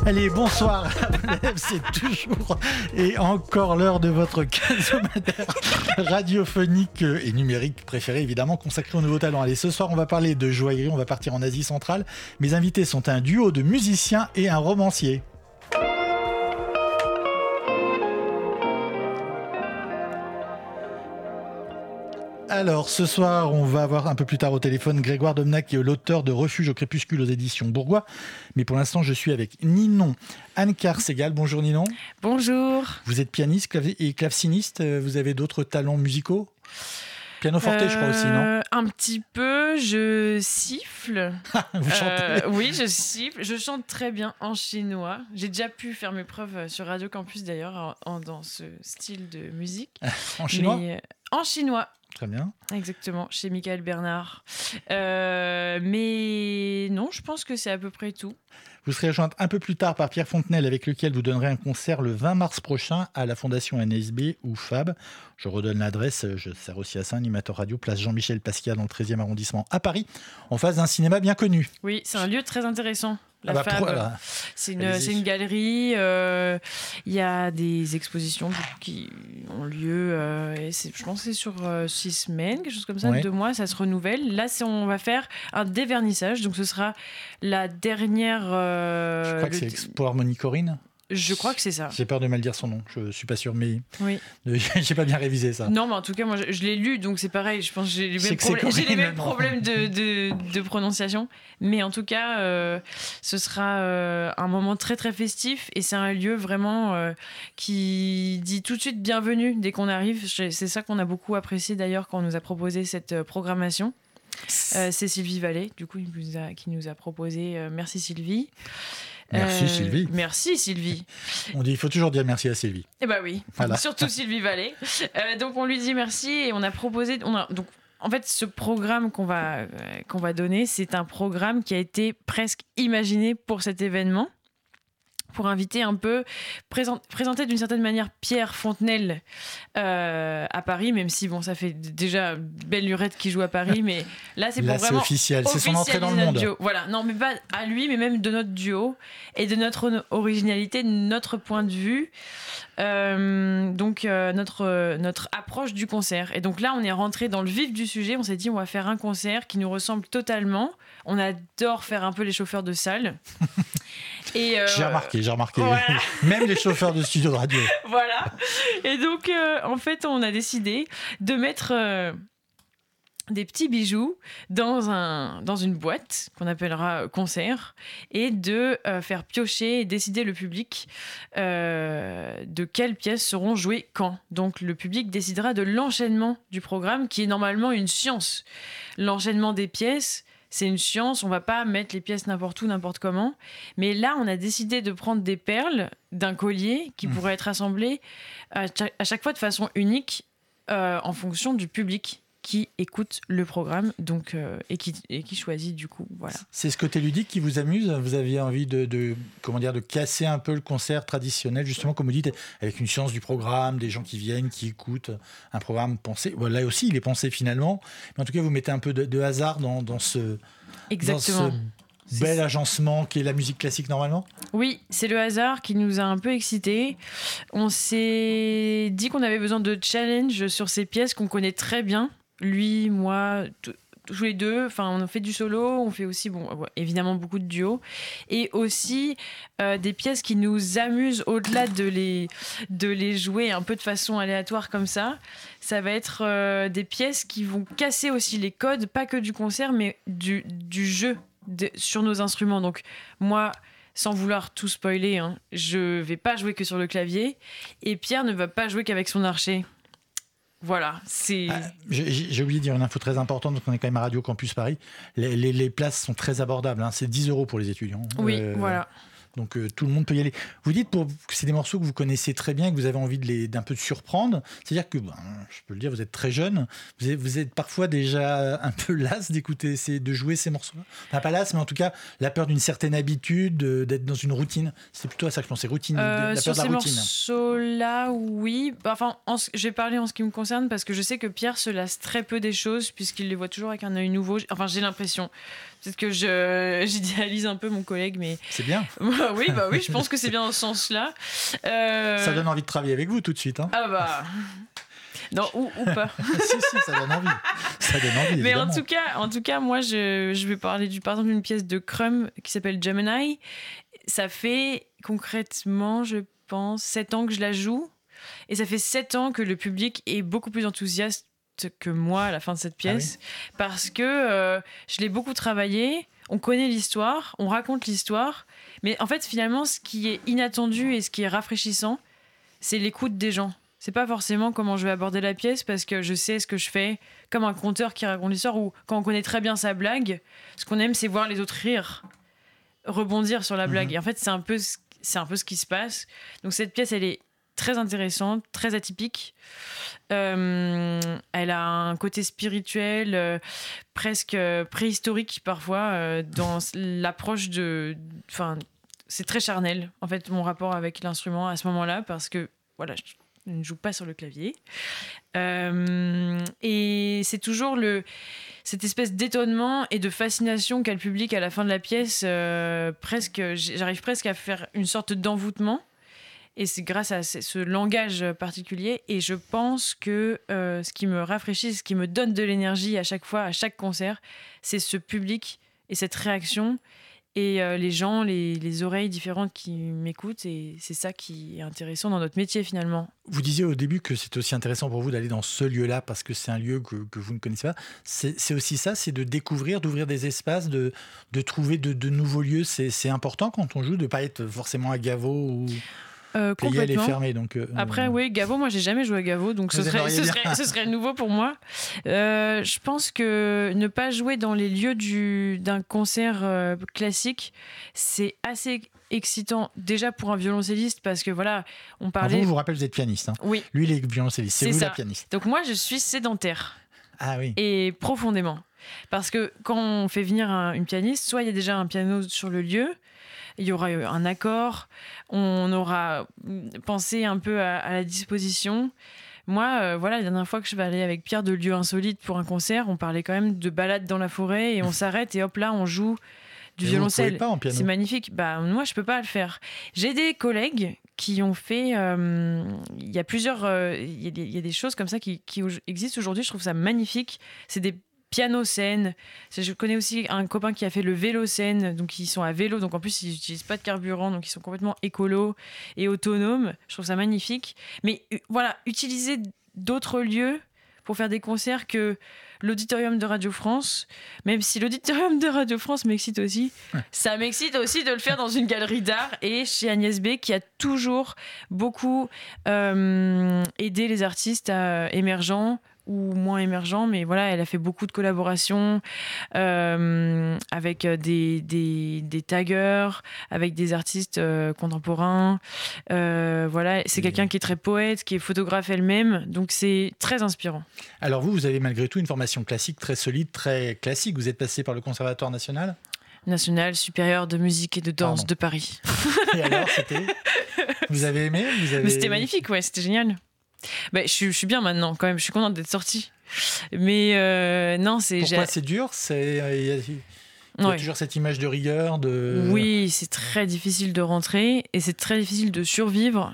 Allez, bonsoir. C'est toujours et encore l'heure de votre quinzomadaire radiophonique et numérique préféré, évidemment, consacré aux nouveaux talents. Allez, ce soir, on va parler de joaillerie, on va partir en Asie centrale. Mes invités sont un duo de musiciens et un romancier. Alors, ce soir, on va avoir un peu plus tard au téléphone Grégoire Domnac, qui est l'auteur de Refuge au crépuscule aux éditions Bourgois. Mais pour l'instant, je suis avec Ninon Anne-Carsegal. Bonjour Ninon. Bonjour. Vous êtes pianiste et claveciniste. Vous avez d'autres talents musicaux ? Pianoforte, je crois aussi, non ? Un petit peu, je siffle. Vous chantez ? Oui, je siffle. Je chante très bien en chinois. J'ai déjà pu faire mes preuves sur Radio Campus, d'ailleurs, dans ce style de musique. En chinois ? En chinois. Très bien. Exactement, chez Michael Bernard. Mais non, je pense que c'est à peu près tout. Vous serez rejointe un peu plus tard par Pierre Fontenelle, avec lequel vous donnerez un concert le 20 mars prochain à la Fondation NSB ou FAB. Je redonne l'adresse, je sers aussi à ça, animateur radio, place Jean-Michel Pasquier dans le 13e arrondissement à Paris, en face d'un cinéma bien connu. Oui, c'est un lieu très intéressant. La FAB, c'est une galerie, il y a des expositions qui ont lieu, et je pense que c'est sur 6 semaines, quelque chose comme ça, 2 mois, ça se renouvelle. Là, on va faire un dévernissage, donc ce sera la dernière... je crois que c'est Expo Harmonie Corinne. Je crois que c'est ça. J'ai peur de mal dire son nom, je suis pas sûr, mais oui. J'ai pas bien révisé ça. Non, mais en tout cas, moi, je l'ai lu, donc c'est pareil. Je pense que j'ai les mêmes problèmes de prononciation. Mais en tout cas, ce sera un moment très, très festif. Et c'est un lieu vraiment qui dit tout de suite bienvenue dès qu'on arrive. C'est ça qu'on a beaucoup apprécié d'ailleurs quand on nous a proposé cette programmation. C'est Sylvie Vallée, du coup, qui nous a proposé. Merci Sylvie. Merci Sylvie. Merci Sylvie. Il faut toujours dire merci à Sylvie. Eh ben oui, voilà. Surtout Sylvie Vallée. Donc on lui dit merci et on a proposé. Donc en fait, ce programme qu'on va donner, c'est un programme qui a été presque imaginé pour cet événement, pour inviter un peu, présenter d'une certaine manière Pierre Fontenelle à Paris, même si bon, ça fait déjà belle lurette qui joue à Paris, mais là c'est pour vraiment officiel, c'est son entrée dans le monde. Duo. Voilà, non mais pas à lui, mais même de notre duo et de notre originalité, de notre point de vue, donc notre approche du concert. Et donc là, on est rentré dans le vif du sujet. On s'est dit, on va faire un concert qui nous ressemble totalement. On adore faire un peu les chauffeurs de salle. Et j'ai remarqué. Voilà. Même les chauffeurs de studio de radio. Voilà. Et donc, en fait, on a décidé de mettre des petits bijoux dans une boîte qu'on appellera concert et de faire piocher et décider le public de quelles pièces seront jouées quand. Donc, le public décidera de l'enchaînement du programme qui est normalement une science. L'enchaînement des pièces, c'est une science, on va pas mettre les pièces n'importe où, n'importe comment. Mais là, on a décidé de prendre des perles d'un collier qui pourraient être assemblées à chaque fois de façon unique en fonction du public qui écoute le programme donc, et qui choisit du coup. Voilà. C'est ce côté ludique qui vous amuse ? Vous aviez envie de casser un peu le concert traditionnel, justement, comme vous dites, avec une science du programme, des gens qui viennent, qui écoutent un programme pensé. Là aussi, il est pensé finalement. Mais en tout cas, vous mettez un peu de hasard dans ce... Exactement. Dans ce bel agencement qui est la musique classique normalement ? Oui, c'est le hasard qui nous a un peu excités. On s'est dit qu'on avait besoin de challenge sur ces pièces qu'on connaît très bien. Lui, moi, tous les deux, enfin, on fait du solo, on fait aussi, évidemment, beaucoup de duos, et aussi des pièces qui nous amusent au-delà de les jouer un peu de façon aléatoire comme ça. Ça va être des pièces qui vont casser aussi les codes, pas que du concert, mais du jeu sur nos instruments. Donc, moi, sans vouloir tout spoiler, je vais pas jouer que sur le clavier, et Pierre ne va pas jouer qu'avec son archet. Voilà, c'est... J'ai oublié de dire une info très importante, parce qu'on est quand même à Radio Campus Paris. Les places sont très abordables, c'est 10 € pour les étudiants. Oui, voilà. Donc tout le monde peut y aller. Vous dites que c'est des morceaux que vous connaissez très bien, que vous avez envie d'un peu de surprendre. C'est-à-dire que, je peux le dire, vous êtes très jeune. Vous êtes parfois déjà un peu las d'écouter, de jouer ces morceaux-là. Enfin, pas las, mais en tout cas, la peur d'une certaine habitude, d'être dans une routine. C'est plutôt à ça que je pensais, routine, la peur de la routine. Sur ces morceaux-là, oui. Enfin, je vais parler en ce qui me concerne, parce que je sais que Pierre se lasse très peu des choses, puisqu'il les voit toujours avec un œil nouveau. Enfin, j'ai l'impression. Peut-être que j'idéalise un peu mon collègue, mais... C'est bien. oui, je pense que c'est bien dans ce sens-là. Ça donne envie de travailler avec vous tout de suite. Hein. Ah bah... Non, ou pas. si, ça donne envie. Ça donne envie, mais évidemment. en tout cas, moi, je vais parler par exemple d'une pièce de Crumb qui s'appelle Gemini. Ça fait concrètement, je pense, 7 ans que je la joue. Et ça fait 7 ans que le public est beaucoup plus enthousiaste que moi à la fin de cette pièce. Parce que je l'ai beaucoup travaillé. On connaît l'histoire, on raconte l'histoire. Mais en fait, finalement, ce qui est inattendu et ce qui est rafraîchissant, c'est l'écoute des gens. C'est pas forcément comment je vais aborder la pièce parce que je sais ce que je fais, comme un conteur qui raconte l'histoire ou quand on connaît très bien sa blague, ce qu'on aime c'est voir les autres rire, rebondir sur la blague. Et en fait c'est un peu ce qui se passe. Donc cette pièce elle est très intéressante, très atypique. Elle a un côté spirituel, presque préhistorique parfois dans l'approche de... Enfin, c'est très charnel en fait mon rapport avec l'instrument à ce moment-là parce que voilà, je ne joue pas sur le clavier. Et c'est toujours cette espèce d'étonnement et de fascination qu'a le public à la fin de la pièce. J'arrive presque à faire une sorte d'envoûtement. Et c'est grâce à ce langage particulier. Et je pense que ce qui me rafraîchit, ce qui me donne de l'énergie à chaque fois, à chaque concert, c'est ce public et cette réaction. Et les gens, les oreilles différentes qui m'écoutent, et c'est ça qui est intéressant dans notre métier finalement. Vous disiez au début que c'est aussi intéressant pour vous d'aller dans ce lieu-là parce que c'est un lieu que vous ne connaissez pas. C'est aussi ça, c'est de découvrir, d'ouvrir des espaces, de trouver de nouveaux lieux. C'est important quand on joue de ne pas être forcément à Gaveau ou... Playel est fermé, donc après oui, Gaveau, moi j'ai jamais joué à Gaveau, donc ce serait nouveau pour moi. Je pense que ne pas jouer dans les lieux d'un concert classique, c'est assez excitant déjà pour un violoncelliste parce que voilà, on parlait... Vous rappelez, vous êtes pianiste. Hein. Oui. Lui il est violoncelliste, c'est vous la pianiste. Donc moi je suis sédentaire. Ah oui. Et profondément. Parce que quand on fait venir une pianiste, soit il y a déjà un piano sur le lieu, il y aura un accord, on aura pensé un peu à la disposition. Moi, voilà, la dernière fois que je vais aller avec Pierre de Lieux Insolites pour un concert, on parlait quand même de balade dans la forêt et on s'arrête et hop là, on joue du violoncelle. Vous pouvez pas en piano. C'est magnifique. Bah, moi, je peux pas le faire. J'ai des collègues qui ont fait... Il y a plusieurs... Il y a des choses comme ça qui existent aujourd'hui. Je trouve ça magnifique. C'est des piano-scène. Je connais aussi un copain qui a fait le vélo-scène, donc ils sont à vélo, donc en plus ils n'utilisent pas de carburant, donc ils sont complètement écolos et autonomes. Je trouve ça magnifique. Mais voilà, utiliser d'autres lieux pour faire des concerts que l'auditorium de Radio France, même si l'auditorium de Radio France m'excite aussi, ça m'excite aussi de le faire dans une galerie d'art et chez Agnès B qui a toujours beaucoup aidé les artistes émergents ou moins émergents, mais voilà, elle a fait beaucoup de collaborations avec des taggers, avec des artistes contemporains. Voilà, c'est quelqu'un qui est très poète, qui est photographe elle-même, donc c'est très inspirant. Alors vous avez malgré tout une formation classique très solide, très classique. Vous êtes passé par le Conservatoire national National supérieur de musique et de danse de Paris. Et alors, vous avez aimé Mais c'était magnifique, ouais, c'était génial. Bah, je suis bien maintenant quand même, je suis contente d'être sortie. Mais non, c'est... Pourquoi c'est dur ? Il y a toujours cette image de rigueur Oui, c'est très difficile de rentrer et c'est très difficile de survivre.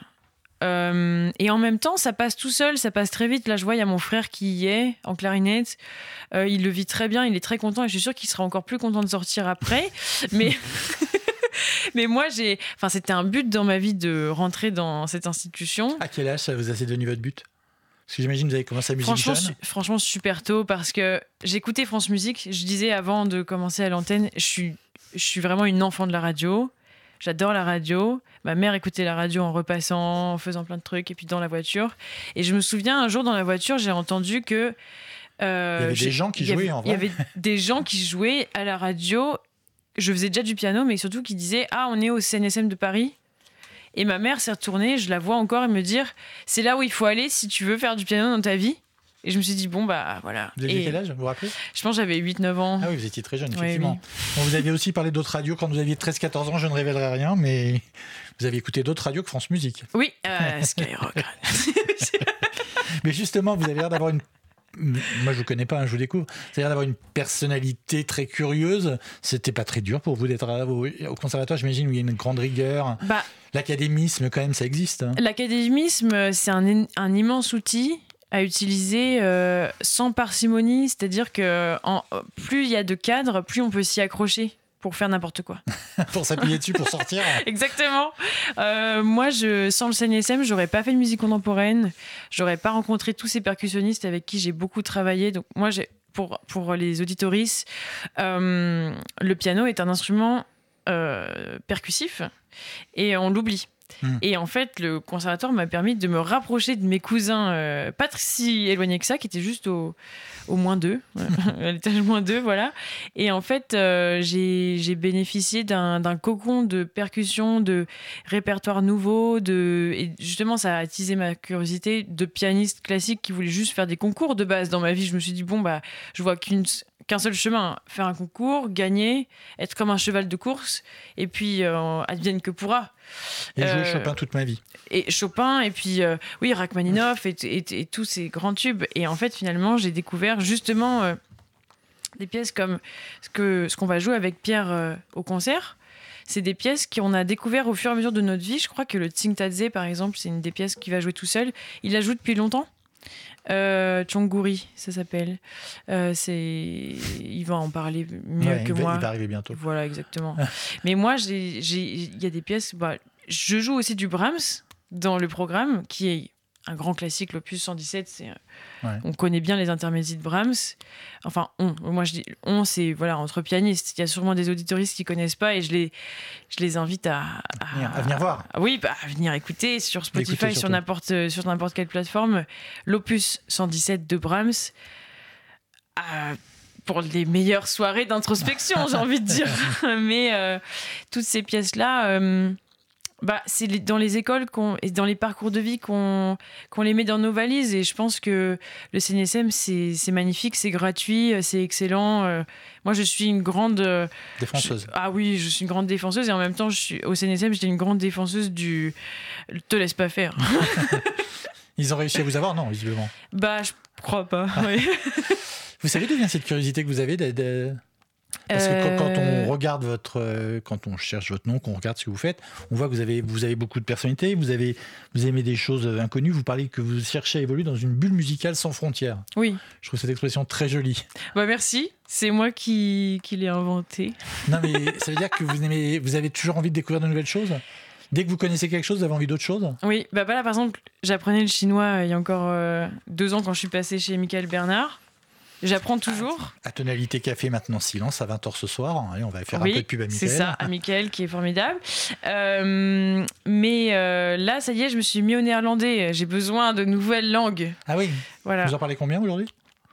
Et en même temps, ça passe tout seul, ça passe très vite. Là, je vois, il y a mon frère qui y est en clarinette. Il le vit très bien, il est très content et je suis sûre qu'il sera encore plus content de sortir après. Mais... Mais moi, c'était un but dans ma vie de rentrer dans cette institution. À quel âge ça vous a devenu votre but ? Parce que j'imagine que vous avez commencé la musique jeune. Franchement, super tôt, parce que j'écoutais France Musique. Je disais avant de commencer à l'antenne, je suis vraiment une enfant de la radio. J'adore la radio. Ma mère écoutait la radio en repassant, en faisant plein de trucs, et puis dans la voiture. Et je me souviens, un jour dans la voiture, j'ai entendu que... il y avait des gens qui jouaient, en vrai. Il y avait des gens qui jouaient à la radio. Je faisais déjà du piano, mais surtout qui disaient « Ah, on est au CNSM de Paris ». Et ma mère s'est retournée, je la vois encore, et me dire « C'est là où il faut aller si tu veux faire du piano dans ta vie ». Et je me suis dit « Bon, bah voilà ». Vous aviez quel âge, vous vous rappelez ? Je pense que j'avais 8-9 ans. Ah oui, vous étiez très jeune, effectivement. Oui. Bon, vous aviez aussi parlé d'autres radios quand vous aviez 13-14 ans, je ne révélerai rien, mais vous avez écouté d'autres radios que France Musique. Oui, Skyrock. Mais justement, vous avez l'air d'avoir moi je vous connais pas, hein, je vous découvre. C'est-à-dire d'avoir une personnalité très curieuse. C'était pas très dur pour vous d'être au conservatoire, j'imagine, où il y a une grande rigueur. L'académisme, quand même, ça existe. Hein. L'académisme, c'est un immense outil à utiliser sans parcimonie, c'est-à-dire que plus il y a de cadres, plus on peut s'y accrocher pour faire n'importe quoi. Pour s'appuyer dessus, pour sortir. Exactement. Moi, sans le CNSM, j'aurais pas fait de musique contemporaine, j'aurais pas rencontré tous ces percussionnistes avec qui j'ai beaucoup travaillé. Donc moi, pour les auditoristes, le piano est un instrument percussif et on l'oublie. Et en fait, le conservatoire m'a permis de me rapprocher de mes cousins pas si éloignés que ça, qui étaient juste au -2, à l'étage -2, voilà. Et en fait, j'ai bénéficié d'un cocon de percussion, de répertoire nouveau, et justement, ça a attisé ma curiosité de pianiste classique qui voulait juste faire des concours de base dans ma vie. Je me suis dit, je vois qu'un seul chemin, faire un concours, gagner, être comme un cheval de course, et puis advienne que pourra. Et jouer Chopin toute ma vie. Et Chopin, et puis Rachmaninoff, et tous ces grands tubes. Et en fait, finalement, j'ai découvert justement des pièces comme ce qu'on va jouer avec Pierre au concert. C'est des pièces qu'on a découvert au fur et à mesure de notre vie. Je crois que le Tsingtadze, par exemple, c'est une des pièces qu'il va jouer tout seul. Il la joue depuis longtemps. Chonguri, ça s'appelle. Il va en parler mieux que moi. Il va arriver bientôt. Voilà, exactement. Mais moi, il y a des pièces. Je joue aussi du Brahms dans le programme, qui est un grand classique, l'opus 117. On connaît bien les intermezzi de Brahms. Enfin, moi je dis c'est entre pianistes. Il y a sûrement des auditoristes qui connaissent pas, et je les invite à venir voir. Oui, à venir écouter sur Spotify, sur n'importe quelle plateforme, l'opus 117 de Brahms. Pour les meilleures soirées d'introspection, j'ai envie de dire. Mais toutes ces pièces-là, c'est dans les écoles et dans les parcours de vie qu'on les met dans nos valises. Et je pense que le CNSM, c'est magnifique, c'est gratuit, c'est excellent. Moi, je suis une grande... défenseuse. Oui, je suis une grande défenseuse. Et en même temps, au CNSM, j'étais une grande défenseuse du « te laisse pas faire ». Ils ont réussi à vous avoir, non, visiblement? Je crois pas, oui. Vous savez d'où vient cette curiosité que vous avez Parce que quand on regarde quand on cherche votre nom, qu'on regarde ce que vous faites, on voit que vous avez beaucoup de personnalité, vous aimez des choses inconnues, vous parlez que vous cherchez à évoluer dans une bulle musicale sans frontières. Oui. Je trouve cette expression très jolie. Merci, c'est moi qui l'ai inventée. Non, mais ça veut dire que vous avez toujours envie de découvrir de nouvelles choses? Dès que vous connaissez quelque chose, vous avez envie d'autre chose? Oui, là par exemple, j'apprenais le chinois il y a encore 2 ans quand je suis passée chez Michael Bernard. J'apprends toujours. À Tonalité Café, maintenant silence, à 20h ce soir. Allez, on va faire un peu de pub à Michael. C'est ça, à Michael qui est formidable. Mais là, ça y est, je me suis mis au néerlandais. J'ai besoin de nouvelles langues. Ah oui. Voilà. Vous en parlez combien aujourd'hui?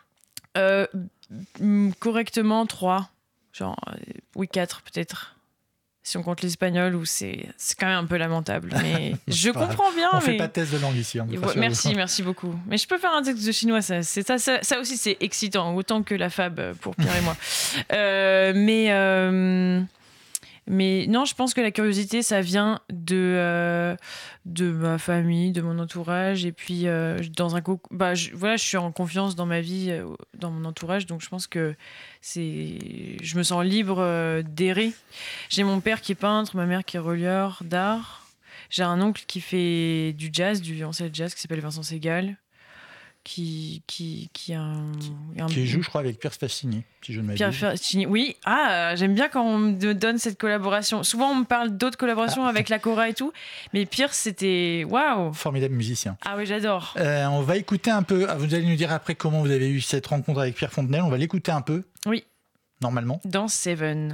Correctement 3. 4 peut-être. Si on compte l'espagnol, où c'est quand même un peu lamentable. Mais je comprends bien. On fait pas de test de langue ici. Merci beaucoup. Mais je peux faire un texte de chinois, ça aussi c'est excitant, autant que la fab pour Pierre et moi. Mais non, je pense que la curiosité, ça vient de ma famille, de mon entourage. Et puis, je suis en confiance dans ma vie, dans mon entourage. Donc, je pense que je me sens libre d'errer. J'ai mon père qui est peintre, ma mère qui est relieur d'art. J'ai un oncle qui fait du jazz, du violoncelle jazz, qui s'appelle Vincent Segal. Qui joue, je crois, avec Pierre Fassini, si je ne m'abuse. Pierre Fassini, oui. J'aime bien quand on me donne cette collaboration. Souvent, on me parle d'autres collaborations avec la Cora et tout, mais Pierre, c'était waouh. Formidable musicien. Ah oui, j'adore. On va écouter un peu. Vous allez nous dire après comment vous avez eu cette rencontre avec Pierre Fontenelle. On va l'écouter un peu. Oui. Normalement. Dans Seven.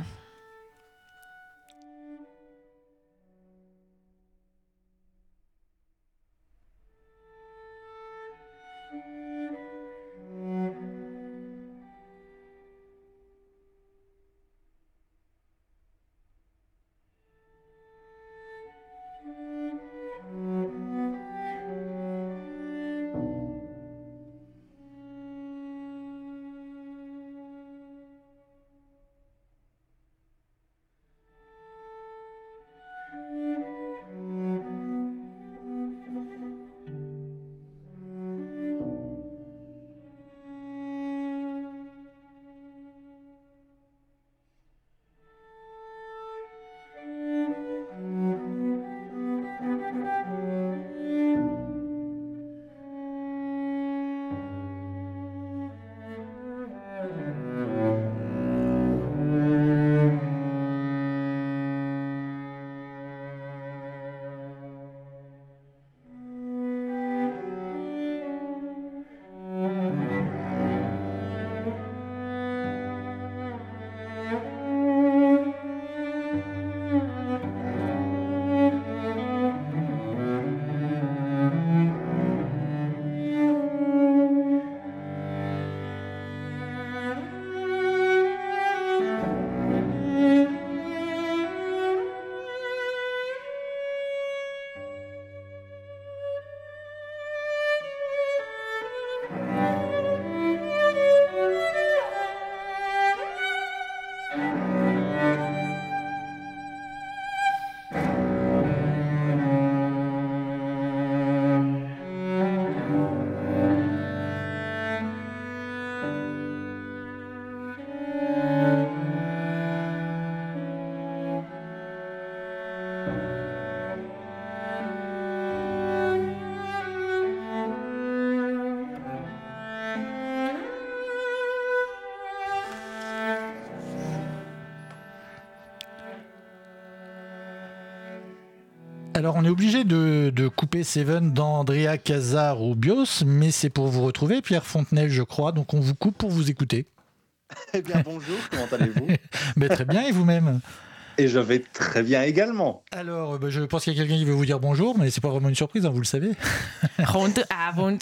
Alors, on est obligé de couper Seven d'Andrea Casarubios, mais c'est pour vous retrouver, Pierre Fontenelle, je crois. Donc, on vous coupe pour vous écouter. Eh bien, bonjour, comment allez-vous? Très bien, et vous-même? Et je vais très bien également. Alors, je pense qu'il y a quelqu'un qui veut vous dire bonjour, mais c'est pas vraiment une surprise, hein, vous le savez. Guten Abend.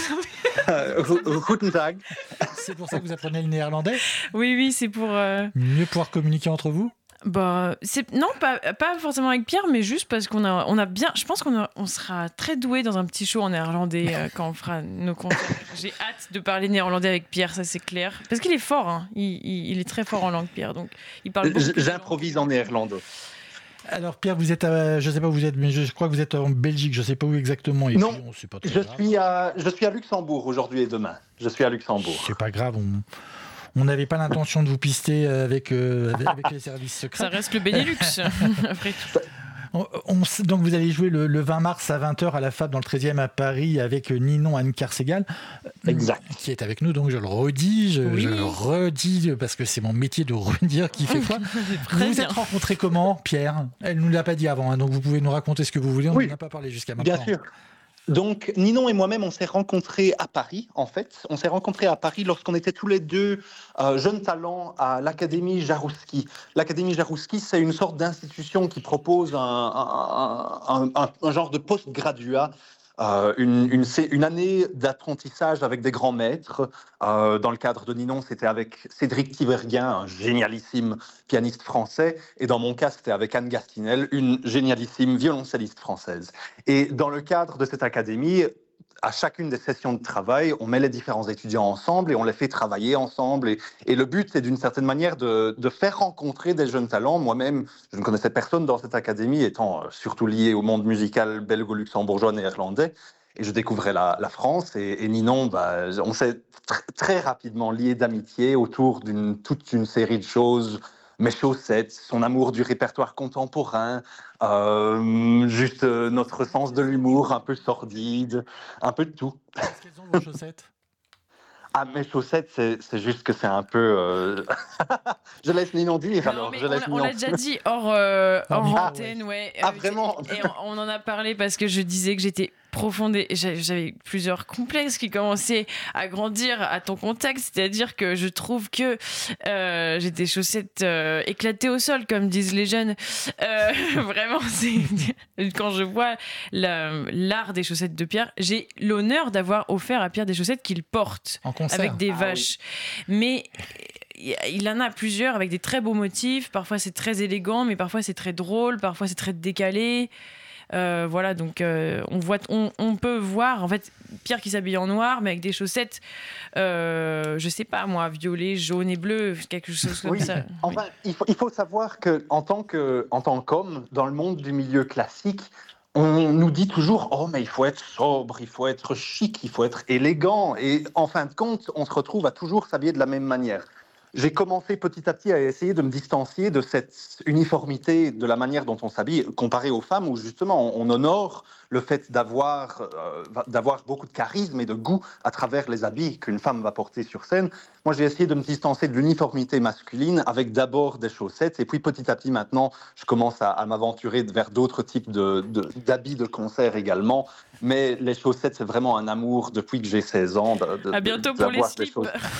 Guten Tag. C'est pour ça que vous apprenez le néerlandais? Oui, c'est pour... Mieux pouvoir communiquer entre vous? Non, pas forcément avec Pierre, mais juste parce qu'on a bien. Je pense on sera très doué dans un petit show en néerlandais quand on fera nos concerts. J'ai hâte de parler néerlandais avec Pierre, ça c'est clair. Parce qu'il est fort, hein. Il est très fort en langue, Pierre. Donc il parle. J'improvise en néerlandais. Alors Pierre, vous êtes je sais pas où vous êtes, mais je crois que vous êtes en Belgique. Je sais pas où exactement. Et non, puis, c'est pas très grave. Je suis à Luxembourg aujourd'hui et demain. Je suis à Luxembourg. C'est pas grave. On n'avait pas l'intention de vous pister avec les services secrets. Ça reste le Benelux, après tout. Donc vous allez jouer le 20 mars à 20h à la FAB dans le 13e à Paris avec Ninon Anne-Carsegal, qui est avec nous. Donc je le redis, je le redis parce que c'est mon métier de redire qui fait quoi. Vous vous êtes rencontrés comment, Pierre? Elle ne nous l'a pas dit avant, hein, donc vous pouvez nous raconter ce que vous voulez. On n'en a pas parlé jusqu'à maintenant. Bien sûr. Donc, Ninon et moi-même, on s'est rencontrés à Paris, en fait. On s'est rencontrés à Paris lorsqu'on était tous les deux jeunes talents à l'Académie Jaroussky. L'Académie Jaroussky, c'est une sorte d'institution qui propose un genre de post-graduat, une année d'apprentissage avec des grands maîtres. Dans le cadre de Ninon, c'était avec Cédric Tiberghien, un génialissime pianiste français, et dans mon cas, c'était avec Anne Gastinel, une génialissime violoncelliste française. Et dans le cadre de cette académie, à chacune des sessions de travail, on met les différents étudiants ensemble et on les fait travailler ensemble. Et le but, c'est d'une certaine manière de faire rencontrer des jeunes talents. Moi-même, je ne connaissais personne dans cette académie, étant surtout lié au monde musical belgo-luxembourgeois néerlandais. Et je découvrais la France. Et Ninon, on s'est très rapidement liés d'amitié autour toute une série de choses. Mes chaussettes, son amour du répertoire contemporain, juste notre sens de l'humour un peu sordide, un peu de tout. Quelles sont vos chaussettes? Ah, mes chaussettes, c'est juste que c'est un peu... Je laisse Ninon dire, non, alors. On l'a déjà dit hors antenne, ouais. Ah, vraiment? Et on en a parlé parce que je disais que j'étais profonde et j'avais plusieurs complexes qui commençaient à grandir à ton contact, c'est-à-dire que je trouve que j'ai des chaussettes éclatées au sol, comme disent les jeunes. Vraiment, quand je vois l'art des chaussettes de Pierre, j'ai l'honneur d'avoir offert à Pierre des chaussettes qu'il porte en concert, avec des vaches. Oui. Mais il en a plusieurs avec des très beaux motifs. Parfois c'est très élégant, mais parfois c'est très drôle, parfois c'est très décalé. Voilà, donc on peut voir en fait Pierre qui s'habille en noir, mais avec des chaussettes, je sais pas moi, violet, jaune et bleu, quelque chose comme ça. Enfin, il faut savoir que en tant qu'homme, dans le monde du milieu classique, on nous dit toujours « Oh, mais il faut être sobre, il faut être chic, il faut être élégant ». Et en fin de compte, on se retrouve à toujours s'habiller de la même manière. J'ai commencé petit à petit à essayer de me distancier de cette uniformité de la manière dont on s'habille, comparé aux femmes où justement on honore le fait d'avoir beaucoup de charisme et de goût à travers les habits qu'une femme va porter sur scène. Moi, j'ai essayé de me distancer de l'uniformité masculine avec d'abord des chaussettes et puis petit à petit maintenant, je commence à m'aventurer vers d'autres types d'habits de concert également. Mais les chaussettes, c'est vraiment un amour depuis que j'ai 16 ans. À bientôt pour les slips.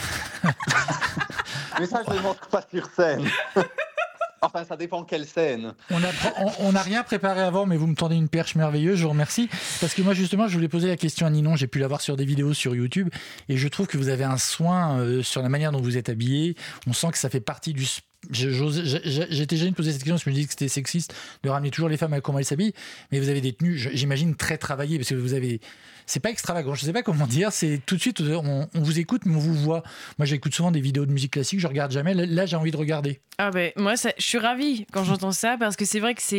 Mais ça, je ne le montre pas sur scène. Enfin, ça dépend quelle scène. On n'a rien préparé avant, mais vous me tendez une perche merveilleuse, je vous remercie. Parce que moi, justement, je voulais poser la question à Ninon, j'ai pu la voir sur des vidéos sur YouTube, et je trouve que vous avez un soin sur la manière dont vous êtes habillé. On sent que ça fait partie du... J'étais gêné de poser cette question parce que je me disais que c'était sexiste de ramener toujours les femmes à comment elles s'habillent, mais vous avez des tenues, j'imagine, très travaillées, parce que vous avez... C'est pas extravagant, je sais pas comment dire, c'est tout de suite, on vous écoute, mais on vous voit. Moi, j'écoute souvent des vidéos de musique classique, je regarde jamais, là, j'ai envie de regarder. Ah ben, moi, je suis ravie quand j'entends ça, parce que c'est vrai que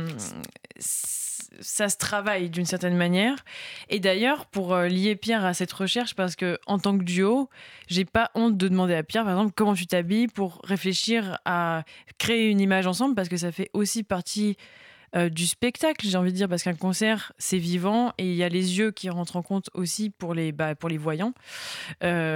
ça se travaille d'une certaine manière. Et d'ailleurs, pour lier Pierre à cette recherche, parce que en tant que duo, j'ai pas honte de demander à Pierre, par exemple, comment tu t'habilles pour réfléchir à créer une image ensemble, parce que ça fait aussi partie du spectacle, j'ai envie de dire, parce qu'un concert, c'est vivant et il y a les yeux qui rentrent en compte aussi pour les voyants.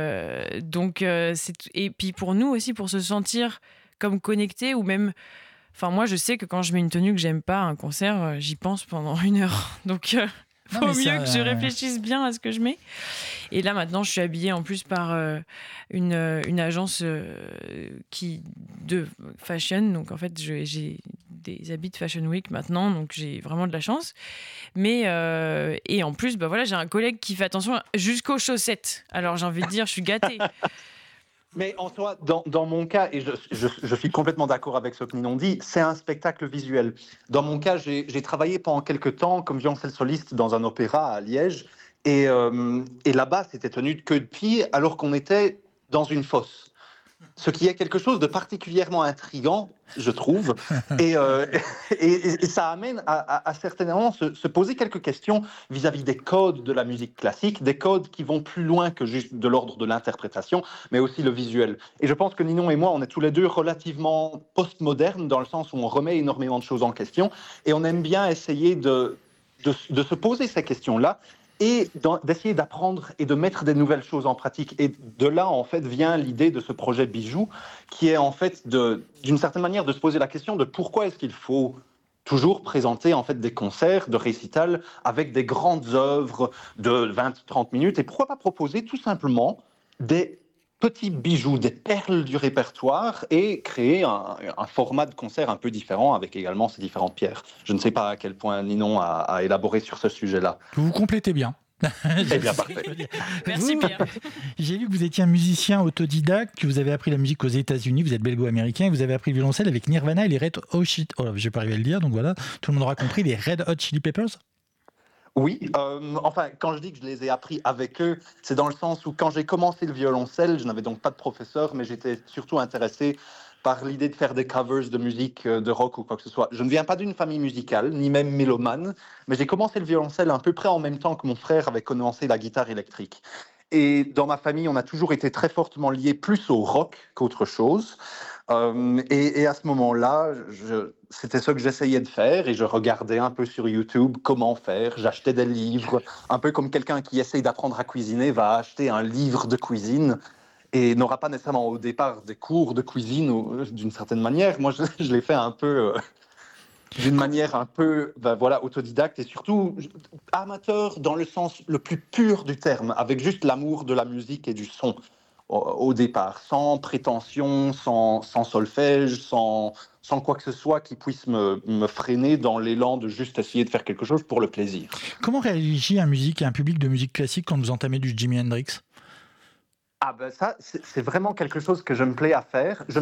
Et puis pour nous aussi, pour se sentir comme connectés ou même... Enfin, moi, je sais que quand je mets une tenue que j'aime pas à un concert, j'y pense pendant 1 heure. Donc, faut mieux que je réfléchisse bien à ce que je mets. Et là, maintenant, je suis habillée en plus par une agence de fashion. Donc, en fait, j'ai des habits de Fashion Week maintenant. Donc, j'ai vraiment de la chance. Mais, et en plus, bah voilà, j'ai un collègue qui fait attention jusqu'aux chaussettes. Alors, j'ai envie de dire, je suis gâtée. Mais en soi, dans mon cas, et je suis complètement d'accord avec ce que Ninon dit, c'est un spectacle visuel. Dans mon cas, j'ai travaillé pendant quelques temps comme violoncelle soliste dans un opéra à Liège. Et là-bas, c'était tenu de queue de pied alors qu'on était dans une fosse. Ce qui est quelque chose de particulièrement intriguant, je trouve. Et ça amène à certainement se poser quelques questions vis-à-vis des codes de la musique classique, des codes qui vont plus loin que juste de l'ordre de l'interprétation, mais aussi le visuel. Et je pense que Ninon et moi, on est tous les deux relativement postmodernes, dans le sens où on remet énormément de choses en question, et on aime bien essayer de se poser ces questions-là, et d'essayer d'apprendre et de mettre des nouvelles choses en pratique. Et de là, en fait, vient l'idée de ce projet Bijou, qui est en fait, d'une certaine manière, de se poser la question de pourquoi est-ce qu'il faut toujours présenter en fait des concerts de récital avec des grandes œuvres de 20-30 minutes, et pourquoi pas proposer tout simplement des petits bijoux, des perles du répertoire, et créer un format de concert un peu différent avec également ces différentes pierres. Je ne sais pas à quel point Ninon a élaboré sur ce sujet-là. Vous complétez bien. Eh bien, parfait. Merci Pierre. J'ai lu que vous étiez un musicien autodidacte, que vous avez appris la musique aux États-Unis, vous êtes belgo-américain, et vous avez appris le violoncelle avec Nirvana et les Red Hot Chili... Oh, je vais pas arriver à le dire, donc voilà, tout le monde aura compris, les Red Hot Chili Peppers. Oui, enfin, quand je dis que je les ai appris avec eux, c'est dans le sens où quand j'ai commencé le violoncelle, je n'avais donc pas de professeur, mais j'étais surtout intéressé par l'idée de faire des covers de musique, de rock ou quoi que ce soit. Je ne viens pas d'une famille musicale, ni même mélomane, mais j'ai commencé le violoncelle à peu près en même temps que mon frère avait commencé la guitare électrique. Et dans ma famille, on a toujours été très fortement liés plus au rock qu'autre chose. Et à ce moment-là, c'était ce que j'essayais de faire, et je regardais un peu sur YouTube comment faire. J'achetais des livres, un peu comme quelqu'un qui essaye d'apprendre à cuisiner va acheter un livre de cuisine et n'aura pas nécessairement au départ des cours de cuisine d'une certaine manière. Moi, je l'ai fait un peu d'une manière un peu voilà, autodidacte, et surtout amateur dans le sens le plus pur du terme, avec juste l'amour de la musique et du son au départ, sans prétention, sans solfège, sans quoi que ce soit qui puisse me freiner dans l'élan de juste essayer de faire quelque chose pour le plaisir. Comment réagit un public de musique classique quand vous entamez du Jimi Hendrix ? Ah ben ça, c'est vraiment quelque chose que je me plais à faire. Je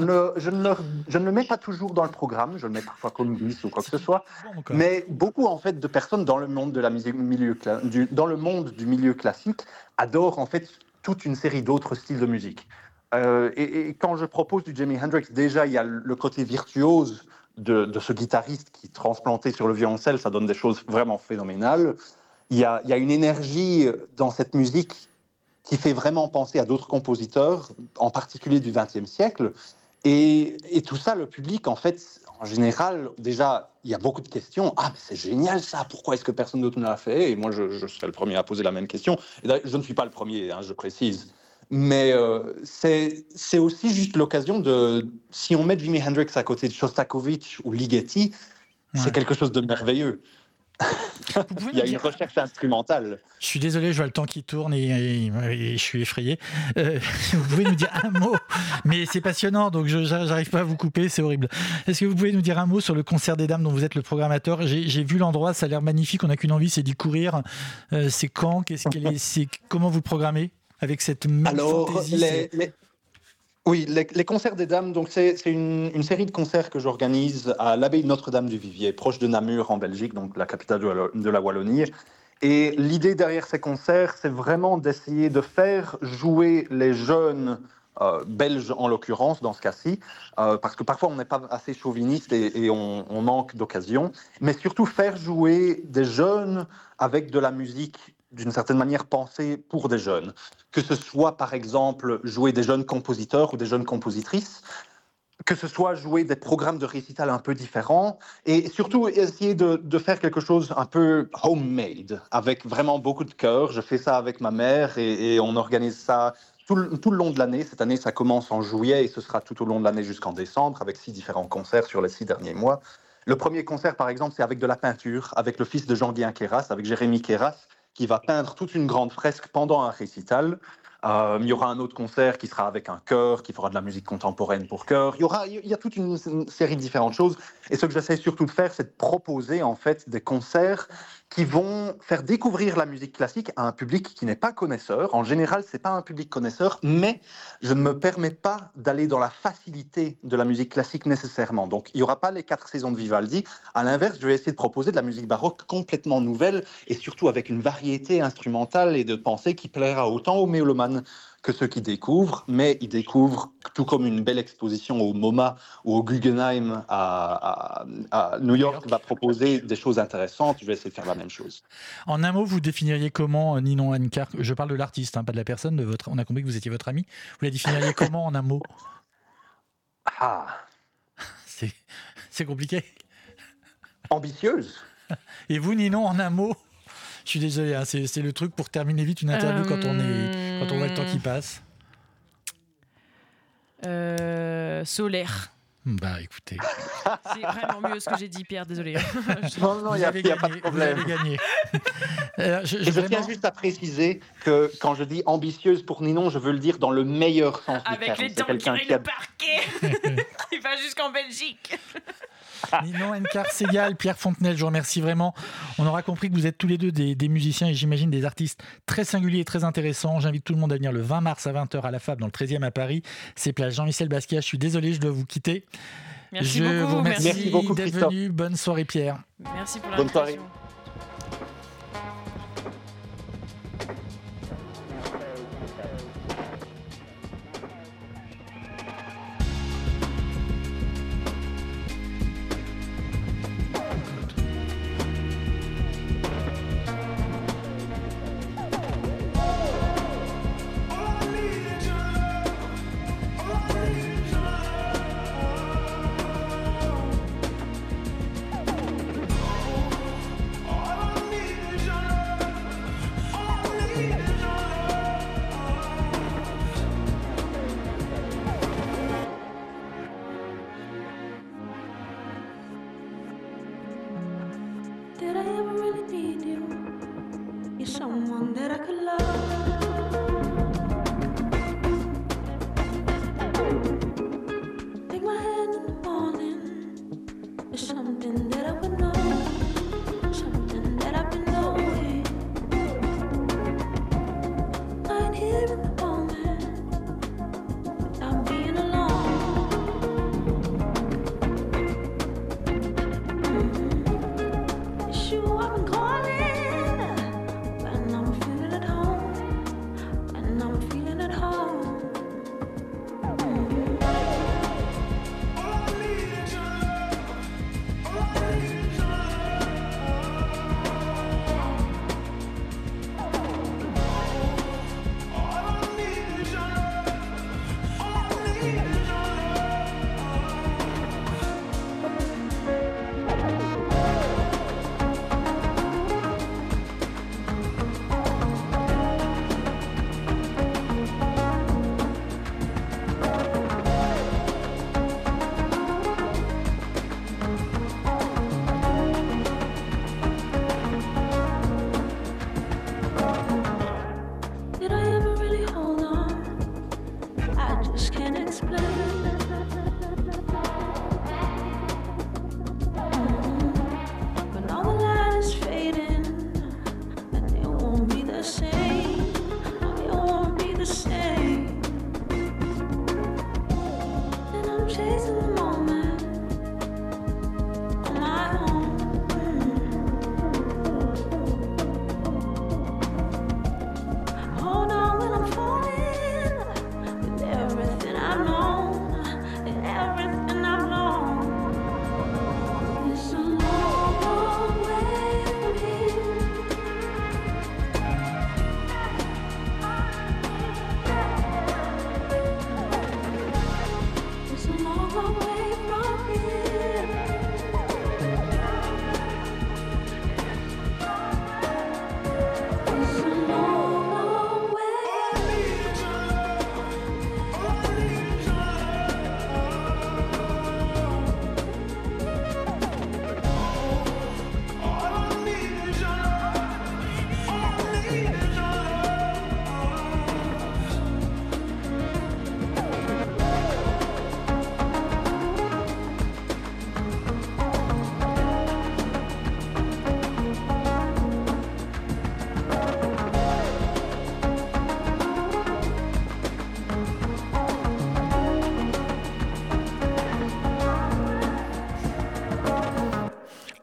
ne le mets pas toujours dans le programme, je le mets parfois comme bis ou quoi que ce soit, mais beaucoup en fait de personnes dans le monde de la musique, dans le monde du milieu classique adorent en fait toute une série d'autres styles de musique. Et quand je propose du Jimi Hendrix, déjà il y a le côté virtuose de ce guitariste qui transplanté sur le violoncelle, ça donne des choses vraiment phénoménales. Il y a une énergie dans cette musique qui fait vraiment penser à d'autres compositeurs, en particulier du XXe siècle. Et tout ça, le public, en fait, en général, déjà, il y a beaucoup de questions. Ah, mais c'est génial ça, pourquoi est-ce que personne d'autre ne l'a fait ? Et moi, je serais le premier à poser la même question. Et je ne suis pas le premier, hein, je précise. Mais c'est aussi juste l'occasion de... Si on met Jimi Hendrix à côté de Shostakovich ou Ligeti, c'est quelque chose de merveilleux. Il y a une recherche instrumentale. Je suis désolé, je vois le temps qui tourne et je suis effrayé. Vous pouvez nous dire un mot, mais c'est passionnant, donc je n'arrive pas à vous couper, c'est horrible. Est-ce que vous pouvez nous dire un mot sur le concert des dames dont vous êtes le programmateur ? J'ai vu l'endroit, ça a l'air magnifique, on n'a qu'une envie, c'est d'y courir. C'est quand ? Comment vous le programmez avec cette même fantaisie ? Oui, les concerts des dames, donc c'est une série de concerts que j'organise à l'abbaye Notre-Dame du Vivier, proche de Namur en Belgique, donc la capitale de la Wallonie. Et l'idée derrière ces concerts, c'est vraiment d'essayer de faire jouer les jeunes belges en l'occurrence, dans ce cas-ci, parce que parfois on n'est pas assez chauviniste et on manque d'occasion, mais surtout faire jouer des jeunes avec de la musique d'une certaine manière pensée pour des jeunes. Que ce soit, par exemple, jouer des jeunes compositeurs ou des jeunes compositrices, que ce soit jouer des programmes de récital un peu différents, et surtout essayer de faire quelque chose un peu homemade, avec vraiment beaucoup de cœur. Je fais ça avec ma mère et on organise ça tout le long de l'année. Cette année, ça commence en juillet et ce sera tout au long de l'année jusqu'en décembre, avec 6 différents concerts sur les 6 derniers mois. Le premier concert, par exemple, c'est avec de la peinture, avec le fils de Jean-Guy Queyras, avec Jérémy Queyras, qui va peindre toute une grande fresque pendant un récital. Il y aura un autre concert qui sera avec un chœur, qui fera de la musique contemporaine pour chœur. Il y a toute une série de différentes choses. Et ce que j'essaie surtout de faire, c'est de proposer en fait des concerts qui vont faire découvrir la musique classique à un public qui n'est pas connaisseur. En général, c'est pas un public connaisseur, mais je ne me permets pas d'aller dans la facilité de la musique classique nécessairement. Donc, il n'y aura pas les 4 saisons de Vivaldi. À l'inverse, je vais essayer de proposer de la musique baroque complètement nouvelle et surtout avec une variété instrumentale et de pensée qui plaira autant aux mélomanes que ceux qui découvrent, mais ils découvrent, tout comme une belle exposition au MoMA ou au Guggenheim à New York va proposer des choses intéressantes. Je vais essayer de faire la même chose. En un mot, vous définiriez comment Ninon Ankar? Je parle de l'artiste, pas de la personne. On a compris que vous étiez votre ami. Vous la définiriez comment en un mot? C'est compliqué. Ambitieuse. Et vous, Ninon, en un mot? Je suis désolé, c'est le truc pour terminer vite une interview quand on voit le temps qui passe. Solaire. Bah écoutez. C'est vraiment mieux ce que j'ai dit, Pierre, désolé. Non, il n'y a pas de problème. Vous avez gagné. Je tiens juste à préciser que quand je dis ambitieuse pour Ninon, je veux le dire dans le meilleur sens du terme. Avec les dents qui le parquet qui va jusqu'en Belgique. Ninon Ankar Segal, Pierre Fontenelle, je vous remercie vraiment. On aura compris que vous êtes tous les deux des musiciens et j'imagine des artistes très singuliers et très intéressants. J'invite tout le monde à venir le 20 mars à 20h à la FAB dans le 13e à Paris. C'est place Jean-Michel Basquiat. Je suis désolé, je dois vous quitter. Merci beaucoup. beaucoup. Vous remercie beaucoup, d'être Christophe. venu. Bonne soirée, Pierre. Merci pour Bonne soirée. l'invitation.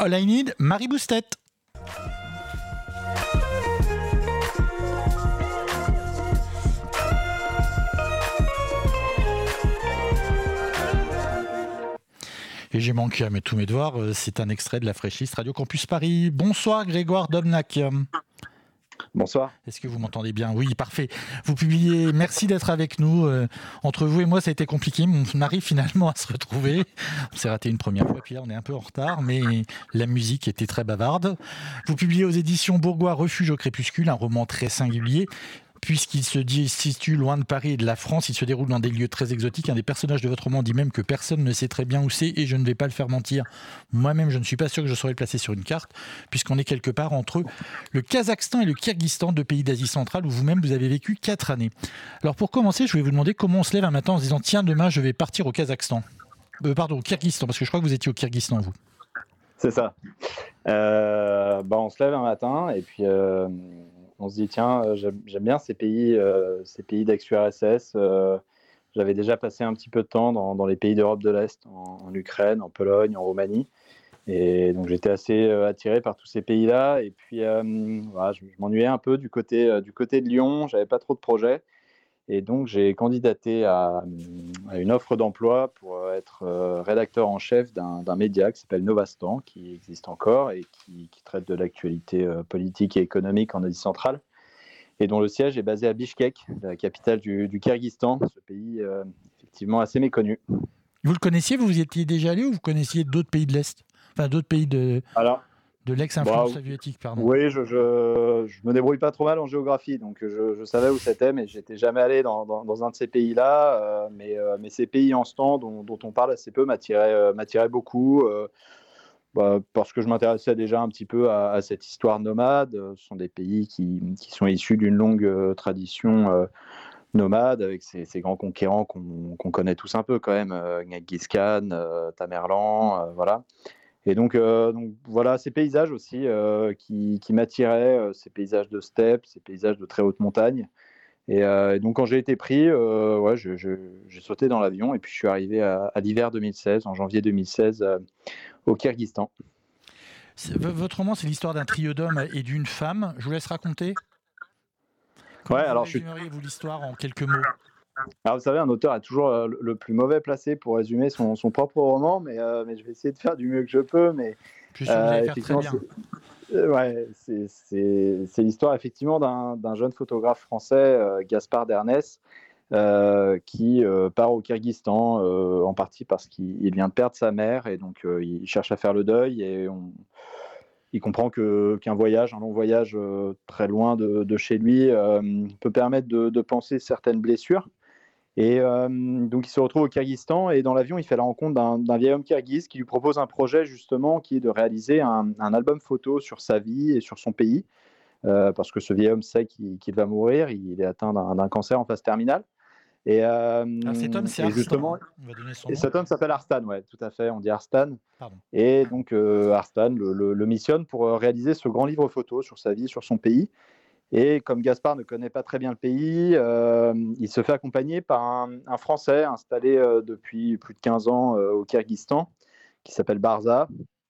All I Need, Marie Boustet. Et j'ai manqué à tous mes devoirs, c'est un extrait de la fraîchiste Radio Campus Paris. Bonsoir Grégoire Domnac. Bonsoir. Est-ce que vous m'entendez bien ? Oui, parfait. Vous publiez, merci d'être avec nous. Entre vous et moi, ça a été compliqué, mais on arrive finalement à se retrouver. On s'est raté une première fois, puis là on est un peu en retard, mais la musique était très bavarde. Vous publiez aux éditions Bourgois Refuge au crépuscule, un roman très singulier. Puisqu'il se situe loin de Paris et de la France, il se déroule dans des lieux très exotiques. Un des personnages de votre roman dit même que personne ne sait très bien où c'est, et je ne vais pas le faire mentir. Moi-même, je ne suis pas sûr que je saurais le placer sur une carte, puisqu'on est quelque part entre le Kazakhstan et le Kyrgyzstan, deux pays d'Asie centrale où vous-même vous avez vécu 4 années. Alors pour commencer, je vais vous demander comment on se lève un matin en se disant « Tiens, demain, je vais partir au Kazakhstan ». Au Kyrgyzstan, parce que je crois que vous étiez au Kyrgyzstan, vous. C'est ça. On se lève un matin et puis on se dit tiens, j'aime bien ces pays d'ex-URSS. J'avais déjà passé un petit peu de temps dans les pays d'Europe de l'Est, en Ukraine, en Pologne, en Roumanie. Et donc j'étais assez attiré par tous ces pays-là. Et puis je m'ennuyais un peu du côté de Lyon. J'avais pas trop de projets. Et donc, j'ai candidaté à une offre d'emploi pour être rédacteur en chef d'un média qui s'appelle Novastan, qui existe encore et qui traite de l'actualité politique et économique en Asie centrale, et dont le siège est basé à Bishkek, la capitale du Kyrgyzstan, ce pays effectivement assez méconnu. Vous le connaissiez ? Vous y étiez déjà allé ou vous connaissiez d'autres pays de l'Est ? Enfin, d'autres pays de l'ex-influence soviétique, pardon. Oui, je me débrouille pas trop mal en géographie, donc je savais où c'était, mais j'étais jamais allé dans un de ces pays-là. Mais ces pays en stand dont on parle assez peu m'attiraient beaucoup, parce que je m'intéressais déjà un petit peu à cette histoire nomade. Ce sont des pays qui sont issus d'une longue tradition nomade, avec ces grands conquérants qu'on connaît tous un peu quand même, Genghis Khan, Tamerlan, voilà. Et donc voilà, ces paysages aussi qui m'attiraient, ces paysages de steppe, ces paysages de très haute montagne. Et donc quand j'ai été pris, j'ai sauté dans l'avion et puis je suis arrivé à l'hiver 2016, en janvier 2016, au Kyrgyzstan. Votre roman, c'est l'histoire d'un trio d'hommes et d'une femme. Je vous laisse raconter. Comment résumeriez-vous l'histoire en quelques mots ? Alors, vous savez, un auteur est toujours le plus mauvais placé pour résumer son propre roman, mais je vais essayer de faire du mieux que je peux. Mais je suis sûr que vous allez faire très bien. C'est l'histoire effectivement d'un jeune photographe français, Gaspard Dernès, qui part au Kyrgyzstan, en partie parce qu'il vient de perdre sa mère, et donc il cherche à faire le deuil, et il comprend qu'un long voyage très loin de chez lui peut permettre de panser certaines blessures. Et donc il se retrouve au Kyrgyzstan, et dans l'avion il fait la rencontre d'un vieil homme kirghize qui lui propose un projet justement qui est de réaliser un album photo sur sa vie et sur son pays, parce que ce vieil homme sait qu'il va mourir, il est atteint d'un cancer en phase terminale. Et cet homme, c'est Arstan. Justement, on va donner son nom. Cet homme s'appelle Arstan, ouais, tout à fait, on dit Arstan. Pardon. Et donc Arstan le missionne pour réaliser ce grand livre photo sur sa vie, sur son pays. Et comme Gaspard ne connaît pas très bien le pays, il se fait accompagner par un Français installé depuis plus de 15 ans au Kyrgyzstan, qui s'appelle Barza.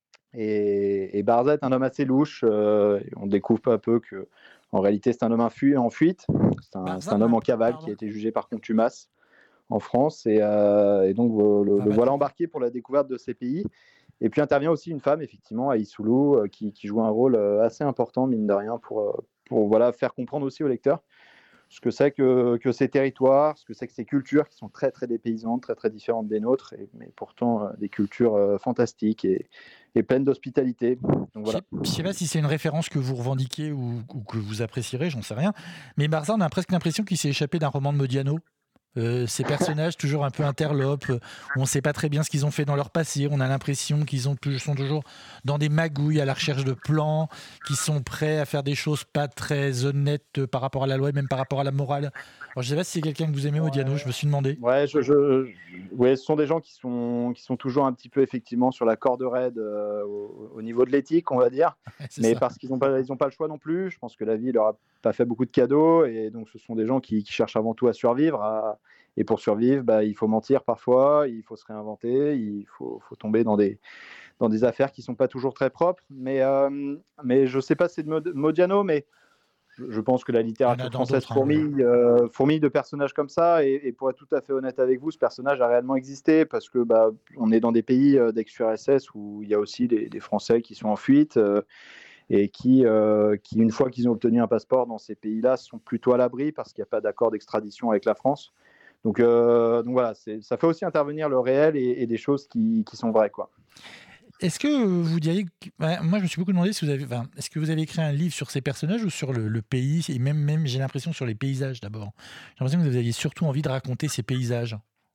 Et Barza est un homme assez louche. On découvre peu à peu qu'en réalité, c'est un homme en fuite. C'est un homme en cavale qui a été jugé par contumace en France. Et donc, le voilà embarqué pour la découverte de ces pays. Et puis intervient aussi une femme, effectivement, Aïssoulou, qui joue un rôle assez important, mine de rien, pour faire comprendre aussi au lecteur ce que c'est que ces territoires, ce que c'est que ces cultures qui sont très, très dépaysantes, très, très différentes des nôtres, mais pourtant des cultures fantastiques et pleines d'hospitalité. Donc, voilà. Je ne sais pas si c'est une référence que vous revendiquez ou que vous apprécierez, j'en sais rien, mais Barza, on a presque l'impression qu'il s'est échappé d'un roman de Modiano. Ces personnages toujours un peu interlopes, où on ne sait pas très bien ce qu'ils ont fait dans leur passé, on a l'impression qu'ils sont toujours dans des magouilles à la recherche de plans, qui sont prêts à faire des choses pas très honnêtes par rapport à la loi et même par rapport à la morale. Alors, je ne sais pas si c'est quelqu'un que vous aimez, Modiano, je me suis demandé. Ouais, ce sont des gens qui sont toujours un petit peu effectivement sur la corde raide au niveau de l'éthique, on va dire, mais parce qu'ils n'ont pas le choix non plus. Je pense que la vie leur a pas fait beaucoup de cadeaux, et donc ce sont des gens qui cherchent avant tout à survivre, Et pour survivre, il faut mentir parfois, il faut se réinventer, il faut tomber dans des affaires qui ne sont pas toujours très propres. Mais je ne sais pas si c'est de Modiano, mais je pense que la littérature française fourmille de personnages comme ça. Et pour être tout à fait honnête avec vous, ce personnage a réellement existé parce que on est dans des pays d'ex-URSS où il y a aussi des Français qui sont en fuite et qui, une fois qu'ils ont obtenu un passeport dans ces pays-là, sont plutôt à l'abri parce qu'il n'y a pas d'accord d'extradition avec la France. Donc voilà, ça fait aussi intervenir le réel et des choses qui sont vraies, quoi. Est-ce que vous diriez moi, je me suis beaucoup demandé si est-ce que vous avez écrit un livre sur ces personnages ou sur le pays, et même j'ai l'impression sur les paysages d'abord. J'ai l'impression que vous aviez surtout envie de raconter ces paysages.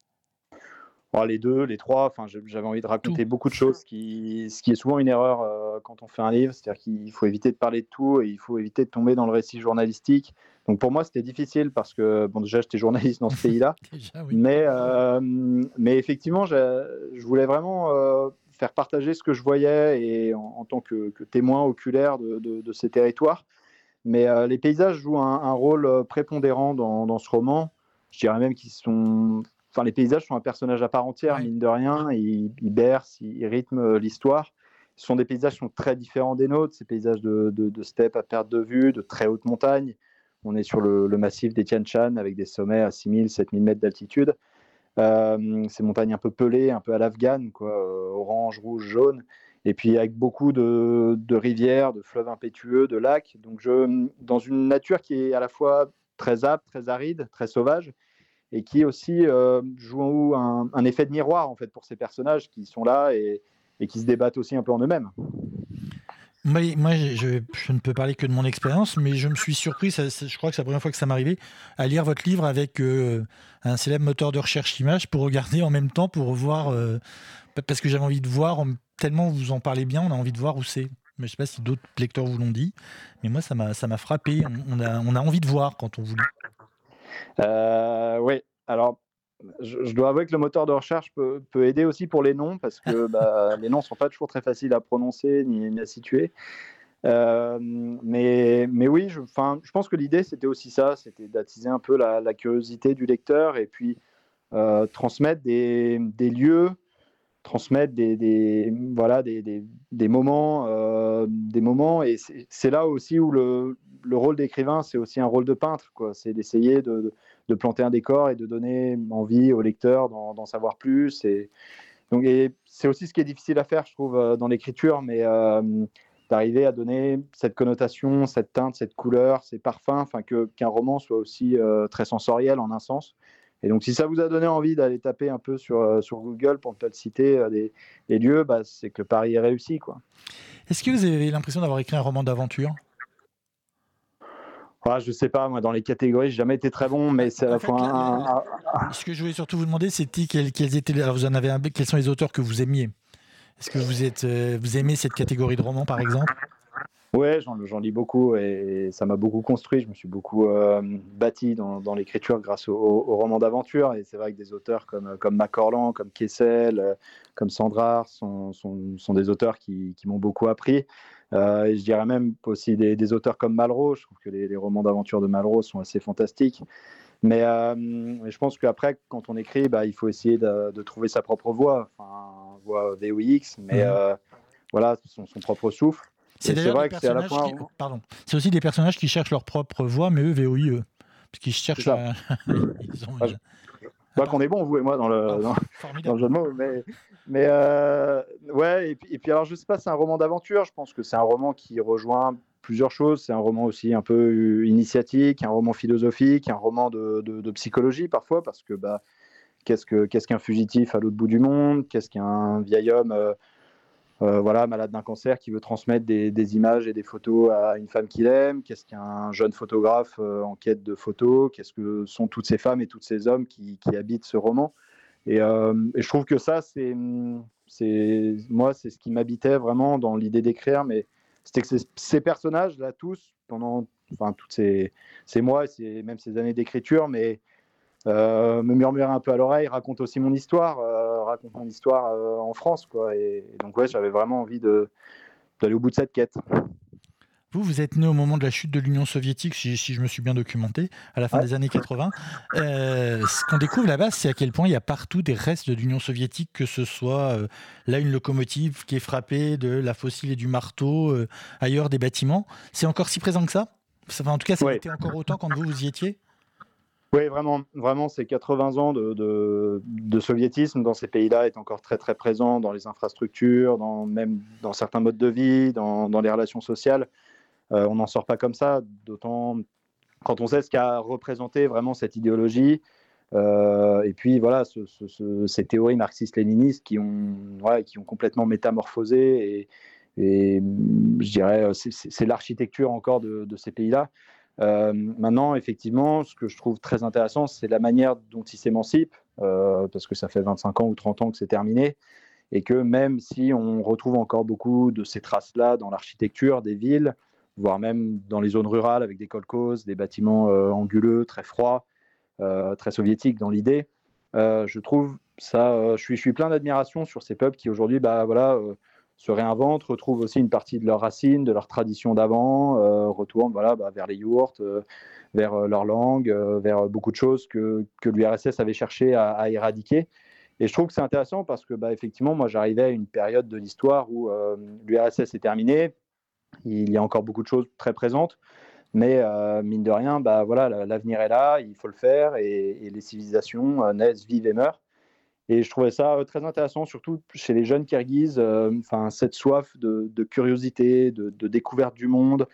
Les deux, les trois, j'avais envie de raconter beaucoup de choses, ce qui est souvent une erreur quand on fait un livre, c'est-à-dire qu'il faut éviter de parler de tout et il faut éviter de tomber dans le récit journalistique. Donc pour moi, c'était difficile parce que, déjà, j'étais journaliste dans ce pays-là, Déjà, oui. mais effectivement, je voulais vraiment faire partager ce que je voyais et en tant que témoin oculaire de ces territoires. Mais les paysages jouent un rôle prépondérant dans ce roman. Je dirais même qu'ils sont... les paysages sont un personnage à part entière, mine de rien. Ils bercent, ils rythment l'histoire. Ce sont des paysages qui sont très différents des nôtres, ces paysages de steppe à perte de vue, de très hautes montagnes. On est sur le massif des Tian Shan avec des sommets à 6000, 7000 mètres d'altitude. Ces montagnes un peu pelées, un peu à l'afghane, orange, rouge, jaune. Et puis avec beaucoup de rivières, de fleuves impétueux, de lacs. Donc dans une nature qui est à la fois très âpre, très aride, très sauvage, et qui aussi joue un effet de miroir en fait pour ces personnages qui sont là et qui se débattent aussi un peu en eux-mêmes. Moi, je ne peux parler que de mon expérience, mais je me suis surpris, je crois que c'est la première fois que ça m'arrivait, à lire votre livre avec un célèbre moteur de recherche image pour regarder en même temps, pour voir, parce que j'avais envie de voir, tellement vous en parlez bien, on a envie de voir où c'est. Mais je ne sais pas si d'autres lecteurs vous l'ont dit, mais moi, ça m'a frappé. On a envie de voir quand on vous lit. Oui, alors... Je dois avouer que le moteur de recherche peut aider aussi pour les noms, parce que les noms ne sont pas toujours très faciles à prononcer ni à situer. Mais oui, je pense que l'idée, c'était aussi ça, c'était d'attiser un peu la curiosité du lecteur et puis transmettre des lieux, transmettre des moments. Et c'est là aussi où le rôle d'écrivain, c'est aussi un rôle de peintre, quoi. C'est d'essayer de planter un décor et de donner envie au lecteur d'en savoir plus. Et c'est aussi ce qui est difficile à faire, je trouve, dans l'écriture, mais d'arriver à donner cette connotation, cette teinte, cette couleur, ces parfums, qu'un roman soit aussi très sensoriel en un sens. Et donc, si ça vous a donné envie d'aller taper un peu sur Google, pour ne pas le citer, les lieux, c'est que le pari est réussi, quoi. Est-ce que vous avez l'impression d'avoir écrit un roman d'aventure ? Je sais pas, moi, dans les catégories, j'ai jamais été très bon, mais c'est à la fois Ce que je voulais surtout vous demander, c'était quels sont les auteurs que vous aimiez ? Est-ce que vous aimez cette catégorie de romans, par exemple ? Ouais, j'en lis beaucoup et ça m'a beaucoup construit. Je me suis beaucoup bâti dans l'écriture grâce aux romans d'aventure. Et c'est vrai que des auteurs comme Macorlan, comme Kessel, comme Sandrard sont des auteurs qui m'ont beaucoup appris. Et je dirais même aussi des auteurs comme Malraux. Je trouve que les romans d'aventure de Malraux sont assez fantastiques. Mais je pense qu'après, quand on écrit, il faut essayer de trouver sa propre voix, voix VOX, mais voilà, son propre souffle. C'est vrai que c'est à la fois... C'est aussi des personnages qui cherchent leur propre voix, mais eux, VOIE. Parce qu'ils cherchent... qu'on est bon, vous et moi, dans le jeu de mots. Mais ouais, et puis alors, je sais pas, c'est un roman d'aventure. Je pense que c'est un roman qui rejoint plusieurs choses. C'est un roman aussi un peu initiatique, un roman philosophique, un roman de psychologie parfois, parce que qu'est-ce qu'un fugitif à l'autre bout du monde ? Qu'est-ce qu'un vieil homme malade d'un cancer qui veut transmettre des images et des photos à une femme qu'il aime ? Qu'est-ce qu'un jeune photographe en quête de photos ? Qu'est-ce que sont toutes ces femmes et tous ces hommes qui habitent ce roman ? Et je trouve que ça, c'est ce qui m'habitait vraiment dans l'idée d'écrire, mais c'était que ces personnages-là, tous, pendant tous ces mois et même ces années d'écriture, mais me murmurer un peu à l'oreille, raconte aussi mon histoire, en France, quoi. Et donc, ouais, j'avais vraiment envie d'aller au bout de cette quête. Vous êtes né au moment de la chute de l'Union soviétique, si je me suis bien documenté, à la fin des années 80. Ce qu'on découvre là-bas, c'est à quel point il y a partout des restes de l'Union soviétique, que ce soit là une locomotive qui est frappée, de la fossile et du marteau, ailleurs des bâtiments. C'est encore si présent que ça? Enfin, en tout cas, ça a été encore autant quand vous y étiez? Oui, vraiment, ces 80 ans de soviétisme dans ces pays-là est encore très, très présent dans les infrastructures, même dans certains modes de vie, dans les relations sociales. On n'en sort pas comme ça, d'autant quand on sait ce qu'a représenté vraiment cette idéologie. Et puis, voilà, ces théories marxistes-léninistes qui ont complètement métamorphosé. Et je dirais, c'est l'architecture encore de ces pays-là. Maintenant, effectivement, ce que je trouve très intéressant, c'est la manière dont ils s'émancipent, parce que ça fait 25 ans ou 30 ans que c'est terminé, et que même si on retrouve encore beaucoup de ces traces-là dans l'architecture des villes, voire même dans les zones rurales avec des kolkhozes, des bâtiments anguleux, très froids, très soviétiques dans l'idée, je trouve ça, je suis plein d'admiration sur ces peuples qui aujourd'hui, se réinventent, retrouvent aussi une partie de leurs racines, de leur tradition d'avant, retournent vers les yourtes, vers leur langue, vers beaucoup de choses que l'URSS avait cherché à éradiquer. Et je trouve que c'est intéressant parce que, effectivement, moi, j'arrivais à une période de l'histoire où l'URSS est terminée. Il y a encore beaucoup de choses très présentes, mais mine de rien, l'avenir est là, il faut le faire, et les civilisations naissent, vivent et meurent. Et je trouvais ça très intéressant, surtout chez les jeunes Kirghizes, cette soif de curiosité, de découverte du monde,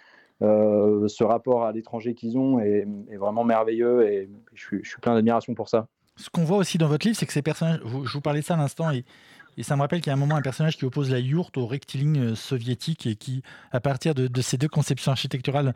ce rapport à l'étranger qu'ils ont est vraiment merveilleux, et je suis plein d'admiration pour ça. Ce qu'on voit aussi dans votre livre, c'est que ces personnages, je vous parlais de ça à l'instant, et ça me rappelle qu'il y a un moment un personnage qui oppose la yourte au rectiligne soviétique, et qui, à partir de ces deux conceptions architecturales,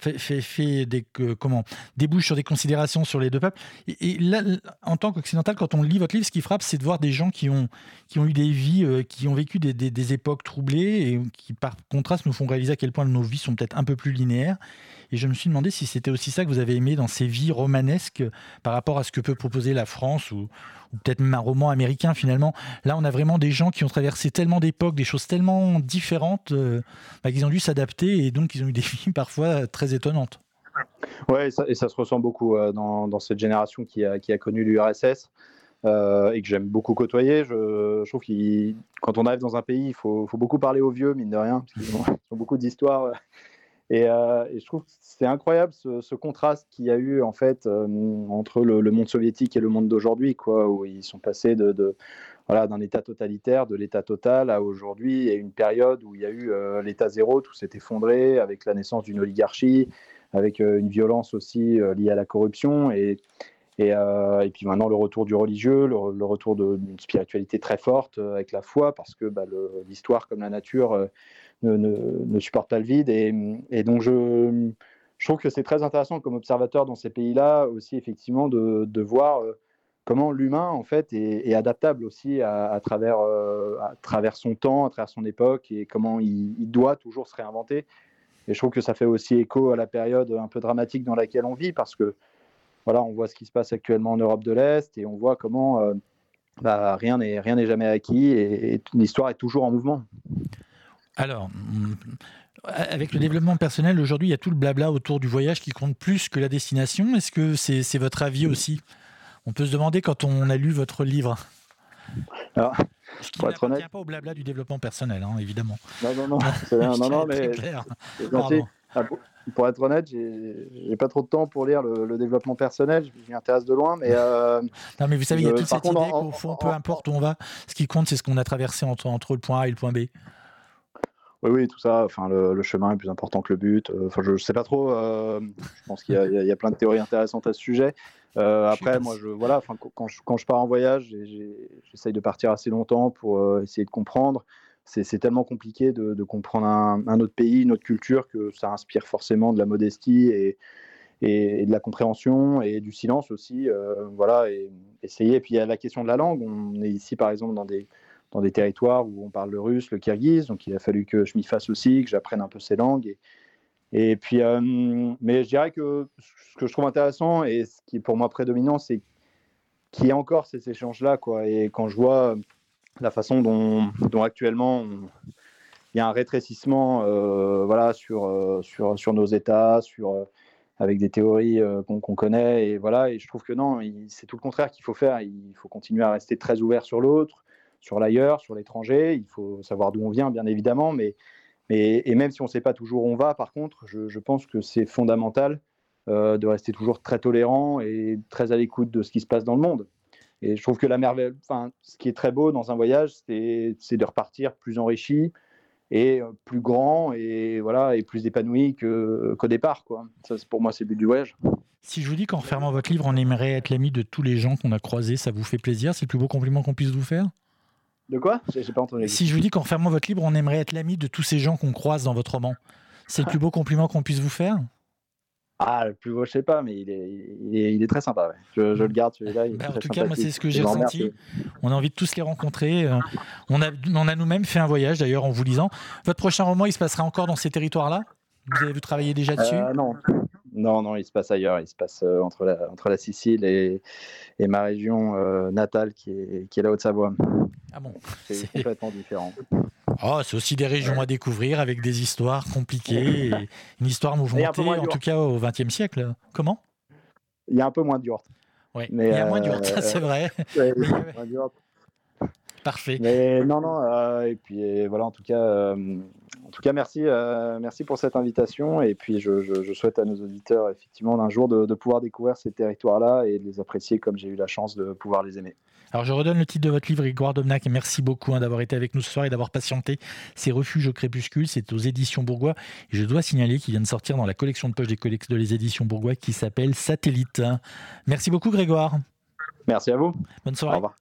débouche sur des considérations sur les deux peuples. Et là, en tant qu'occidental, quand on lit votre livre, ce qui frappe, c'est de voir des gens qui ont eu des vies, qui ont vécu des époques troublées, et qui, par contraste, nous font réaliser à quel point nos vies sont peut-être un peu plus linéaires. Et je me suis demandé si c'était aussi ça que vous avez aimé dans ces vies romanesques par rapport à ce que peut proposer la France, ou peut-être même un roman américain finalement. Là, on a vraiment des gens qui ont traversé tellement d'époques, des choses tellement différentes, qu'ils ont dû s'adapter, et donc ils ont eu des vies parfois très étonnantes. Ouais, et ça se ressent beaucoup dans cette génération qui a connu l'URSS, et que j'aime beaucoup côtoyer. Je trouve que quand on arrive dans un pays, il faut beaucoup parler aux vieux, mine de rien, parce qu'ils ont beaucoup d'histoires. Et je trouve que c'est incroyable ce contraste qu'il y a eu en fait entre le monde soviétique et le monde d'aujourd'hui, où ils sont passés d'un état totalitaire, de l'état total, à aujourd'hui. Il y a une période où il y a eu l'état zéro, tout s'est effondré avec la naissance d'une oligarchie, avec une violence aussi liée à la corruption, et puis maintenant le retour du religieux, le retour d'une spiritualité très forte avec la foi, parce que l'histoire comme la nature ne supporte pas le vide, et donc je trouve que c'est très intéressant comme observateur dans ces pays-là aussi, effectivement, de voir comment l'humain en fait est adaptable aussi à travers son temps, à travers son époque, et comment il doit toujours se réinventer. Et je trouve que ça fait aussi écho à la période un peu dramatique dans laquelle on vit, parce que on voit ce qui se passe actuellement en Europe de l'Est, et on voit comment rien n'est jamais acquis, et l'histoire est toujours en mouvement. Alors, avec le développement personnel, aujourd'hui, il y a tout le blabla autour du voyage qui compte plus que la destination. Est-ce que c'est votre avis aussi? On peut se demander quand on a lu votre livre. Alors, ce qui n'appartient pas au blabla du développement personnel, évidemment. Non, mais c'est gentil. Pour être honnête, j'ai pas trop de temps pour lire le développement personnel. Je m'y intéresse de loin, mais non, mais vous savez, il y a toute cette idée qu'au fond, peu importe où on va, ce qui compte, c'est ce qu'on a traversé entre le point A et le point B. Oui, tout ça. Le chemin est plus important que le but. Je sais pas trop. Je pense qu'il y a plein de théories intéressantes à ce sujet. Après, moi, quand je pars en voyage, j'essaye de partir assez longtemps pour essayer de comprendre. C'est tellement compliqué de comprendre un autre pays, une autre culture, que ça inspire forcément de la modestie et de la compréhension, et du silence aussi. Et essayer. Et puis il y a la question de la langue. On est ici, par exemple, dans des territoires où on parle le russe, le kirghize, donc il a fallu que je m'y fasse aussi, que j'apprenne un peu ces langues. Et puis, mais je dirais que ce que je trouve intéressant, et ce qui est pour moi prédominant, c'est qu'il y a encore ces échanges-là, Et quand je vois la façon dont actuellement il y a un rétrécissement voilà, sur nos États, avec des théories qu'on connaît. Et, voilà, et je trouve que non, c'est tout le contraire qu'il faut faire. Il faut continuer à rester très ouvert sur l'autre, sur l'ailleurs, sur l'étranger. Il faut savoir d'où on vient, bien évidemment. Et même si on ne sait pas toujours où on va, par contre, je pense que c'est fondamental de rester toujours très tolérant et très à l'écoute de ce qui se passe dans le monde. Et je trouve que ce qui est très beau dans un voyage, c'est de repartir plus enrichi et plus grand et, voilà, et plus épanoui qu'au départ, quoi. Ça, pour moi, c'est le but du voyage. Si je vous dis qu'en refermant votre livre, on aimerait être l'ami de tous les gens qu'on a croisés, ça vous fait plaisir? C'est le plus beau compliment qu'on puisse vous faire? De quoi? J'ai pas entendu. Si je vous dis qu'en refermant votre livre, on aimerait être l'ami de tous ces gens qu'on croise dans votre roman, c'est le plus beau compliment qu'on puisse vous faire? Ah, le plus beau, je sais pas, mais il est très sympa. Ouais. Je le garde, celui-là. En tout cas, moi, c'est ce que j'ai ressenti. On a envie de tous les rencontrer. On a nous-mêmes fait un voyage, d'ailleurs, en vous lisant. Votre prochain roman, il se passera encore dans ces territoires-là? Vous travaillez déjà dessus? Non, il se passe ailleurs. Il se passe entre la Sicile et ma région natale, qui est la Haute-Savoie. Ah bon? C'est complètement différent. Oh, c'est aussi des régions à découvrir avec des histoires compliquées, et une histoire mouvementée, en tout cas au XXe siècle. Comment? Il y a un peu moins de yachts. Oui, il y a moins de yachts, ça c'est vrai. Ouais, moins de yachts. Parfait. Mais non, et puis voilà, en tout cas, merci pour cette invitation. Et puis je souhaite à nos auditeurs, effectivement, d'un jour de pouvoir découvrir ces territoires-là et de les apprécier comme j'ai eu la chance de pouvoir les aimer. Alors je redonne le titre de votre livre, Grégoire Domnac, et merci beaucoup d'avoir été avec nous ce soir et d'avoir patienté. C'est Refuge au crépuscule, c'est aux éditions Bourgois. Et je dois signaler qu'il vient de sortir dans la collection de poche de les éditions Bourgois qui s'appelle Satellite. Merci beaucoup Grégoire. Merci à vous. Bonne soirée. Au revoir.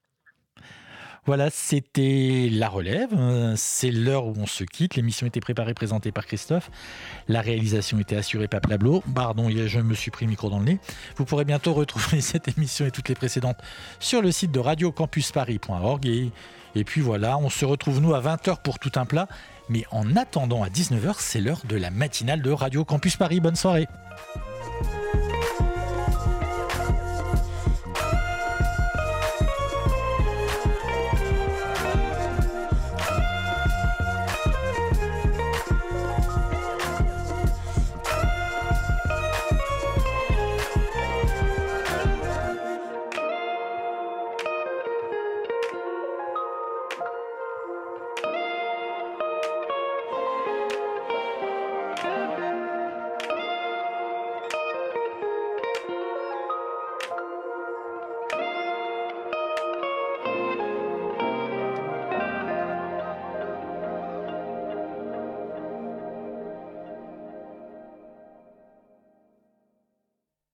Voilà, c'était La Relève. C'est l'heure où on se quitte. L'émission était préparée, présentée par Christophe. La réalisation était assurée par Pablo. Pardon, je me suis pris le micro dans le nez. Vous pourrez bientôt retrouver cette émission et toutes les précédentes sur le site de radiocampusparis.org. Et puis voilà, on se retrouve nous à 20h pour Tout un plat. Mais en attendant, à 19h, c'est l'heure de la matinale de Radio Campus Paris. Bonne soirée.